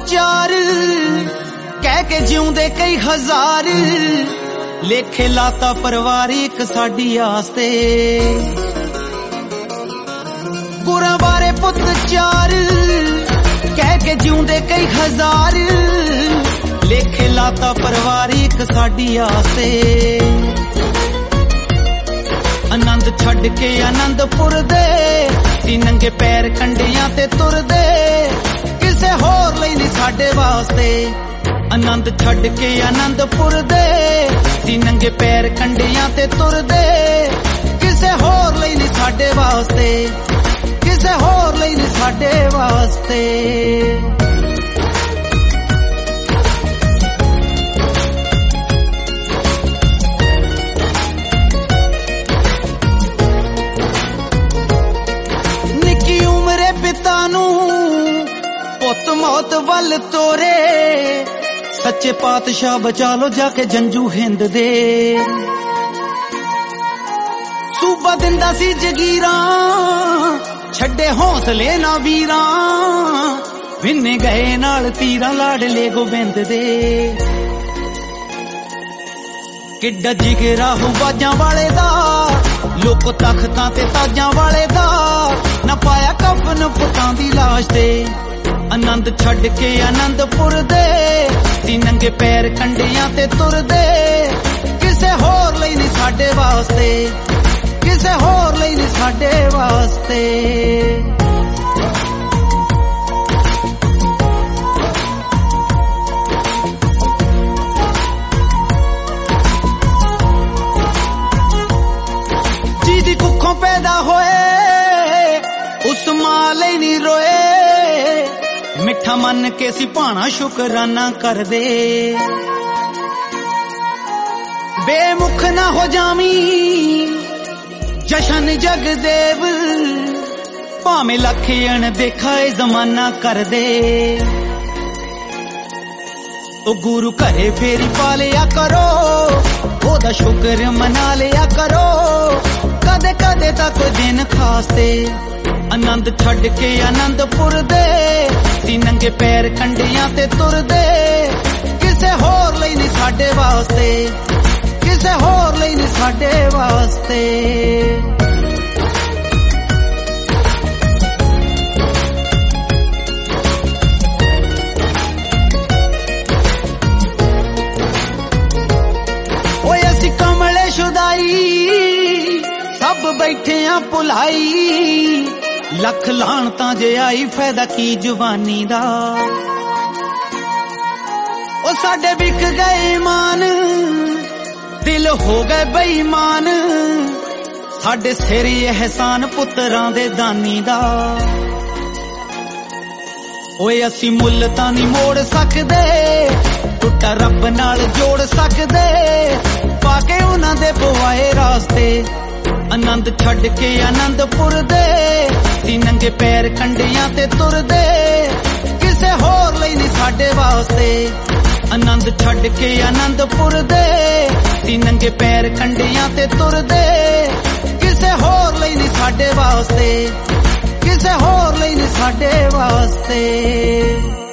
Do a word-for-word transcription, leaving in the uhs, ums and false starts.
ਚਾਰ ਕਹਿ ਕੇ ਜਿਉਂਦੇ ਕਈ ਹਜ਼ਾਰ ਲੇਖੇ ਲਾਤਾ ਪਰਿਵਾਰੀ ਇੱਕ ਸਾਡੀ ਆਸਤੇ ਗੁਰਾਂ ਬਾਰੇ ਪੁੱਤ ਚਾਰ ਕਹਿ ਕੇ ਜਿਉਂਦੇ ਕਈ ਹਜ਼ਾਰ ਲੇਖੇ ਲਾਤਾ ਪਰਿਵਾਰੀ ਇੱਕ ਸਾਡੀ ਆਸਤੇ ਆਨੰਦ ਛੱਡ ਕੇ ਆਨੰਦਪੁਰ ਦੇ ਸੀ ਨੰਗੇ ਪੈਰ ਕੰਢਿਆਂ ਤੇ ਤੁਰਦੇ ਕਿਸੇ ਹੋਰ ਲਈ ਨਹੀਂ ਸਾਡੇ ਵਾਸਤੇ ਆਨੰਦ ਛੱਡ ਕੇ ਆਨੰਦਪੁਰ ਦੇ ਸੀ ਨੰਗੇ ਪੈਰ ਕੰਢਿਆਂ ਤੇ ਤੁਰਦੇ ਕਿਸੇ ਹੋਰ ਲਈ ਨਹੀਂ ਸਾਡੇ ਵਾਸਤੇ ਕਿਸੇ ਹੋਰ ਲਈ ਨਹੀਂ ਸਾਡੇ ਵਾਸਤੇ ਨਿੱਕੀ ਉਮਰੇ ਪਿਤਾ ਨੂੰ ਪੁੱਤ ਮੌਤ ਵੱਲ ਤੋਰੇ ਸੱਚੇ ਪਾਤਸ਼ਾਹ ਬਚਾ ਲੋ ਜਾ ਕੇ ਜੰਜੂ ਹਿੰਦ ਦੇ ਸੂਬਾ ਦਿੰਦਾ ਸੀ ਜਗੀਰਾਂ ਛੱਡੇ ਹੌਸਲੇ ਨਾ ਵੀਰਾਂ ਵਿੰਨੇ ਗਏ ਨਾਲ ਤੀਰਾਂ ਲਾਡਲੇ ਗੋਬਿੰਦ ਦੇ ਕਿੱਡਾ ਜਿਗਰਾ ਹੋ ਬਾਜਾਂ ਵਾਲੇ ਦਾ ਲੋਕ ਤਖਤਾਂ ਤੇ ਤਾਜਾਂ ਵਾਲੇ ਦਾ ਨਾ ਪਾਇਆ ਕਫਨ ਪੁੱਤਾਂ ਦੀ ਲਾਸ਼ ਤੇ ਆਨੰਦ ਛੱਡ ਕੇ ਆਨੰਦਪੁਰ ਦੇ ਸੀ ਨੰਗੇ ਪੈਰ ਕੰਢਿਆਂ ਤੇ ਤੁਰਦੇ ਕਿਸੇ ਹੋਰ ਲਈ ਨਹੀਂ ਸਾਡੇ ਵਾਸਤੇ ਕਿਸੇ ਹੋਰ ਲਈ ਨਹੀਂ ਸਾਡੇ ਵਾਸਤੇ ਜਿਹਦੀ ਕੁੱਖੋਂ ਪੈਦਾ ਹੋਏ ਉਸ ਮਾਂ ਲਈ ਨਹੀਂ ਰੋਏ ਮਿੱਠਾ ਮੰਨ ਕੇ ਸੀ ਭਾਣਾ ਸ਼ੁਕਰਾਨਾ ਕਰਦੇ ਬੇਮੁਖ ਨਾ ਹੋ ਜਾਵੀਂ ਜਸ਼ਨ ਜਗਦੇਵ ਭਾਵੇਂ ਲੱਖ ਅਣ ਦੇਖਾ ਏ ਜ਼ਮਾਨਾ ਕਰਦੇ ਉਹ ਗੁਰੂ ਘਰੇ ਫੇਰੀ ਪਾ ਲਿਆ ਕਰੋ ਉਹਦਾ ਸ਼ੁਕਰ ਮਨਾ ਲਿਆ ਕਰੋ ਕਦੇ ਕਦੇ ਤਾਂ ਕੋਈ ਦਿਨ ਖਾਸ ਤੇ ਆਨੰਦ ਛੱਡ ਕੇ ਆਨੰਦਪੁਰ ਦੇ ਸੀ ਨੰਗੇ ਪੈਰ ਕੰਢਿਆਂ ਤੇ ਤੁਰਦੇ ਕਿਸੇ ਹੋਰ ਲਈ ਨਹੀਂ ਸਾਡੇ ਵਾਸਤੇ ਕਿਸੇ ਹੋਰ ਲਈ ਨਹੀਂ ਸਾਡੇ ਵਾਸਤੇ ਓਏ ਅਸੀਂ ਕਮਲੇ ਸ਼ੁਦਾਈ ਸਭ ਬੈਠੇ ਆ ਭੁਲਾਈ ਲੱਖ ਲਾਣ ਤਾਂ ਜੇ ਆਈ ਫਾਇਦਾ ਕੀ ਜਵਾਨੀ ਦਾ ਉਹ ਸਾਡੇ ਵਿਕ ਗਏ ਇਮਾਨ ਦਿਲ ਹੋ ਗਏ ਬੇਈਮਾਨ ਸਾਡੇ ਸਿਰ ਅਹਿਸਾਨ ਪੁੱਤਰਾਂ ਦੇ ਦਾਨੀ ਦਾ ਓਏ ਅਸੀਂ ਮੁੱਲ ਤਾਂ ਨਹੀਂ ਮੋੜ ਸਕਦੇ ਟੁੱਟਾ ਰੱਬ ਨਾਲ ਜੋੜ ਸਕਦੇ ਪਾ ਕੇ ਉਹਨਾਂ ਦੇ ਪਵਾਏ ਰਾਸਤੇ ਆਨੰਦ ਛੱਡ ਕੇ ਆਨੰਦਪੁਰ ਦੇ ਸੀ ਨੰਗੇ ਪੈਰ ਕੰਢਿਆਂ ਤੇ ਤੁਰਦੇ ਕਿਸੇ ਹੋਰ ਲਈ ਨਹੀਂ ਸਾਡੇ ਵਾਸਤੇ ਆਨੰਦ ਛੱਡ ਕੇ ਆਨੰਦਪੁਰ ਦੇ ਸੀ ਨੰਗੇ ਪੈਰ ਕੰਢਿਆਂ ਤੇ ਤੁਰਦੇ ਕਿਸੇ ਹੋਰ ਲਈ ਨਹੀਂ ਸਾਡੇ ਵਾਸਤੇ ਕਿਸੇ ਹੋਰ ਲਈ ਨਹੀਂ ਸਾਡੇ ਵਾਸਤੇ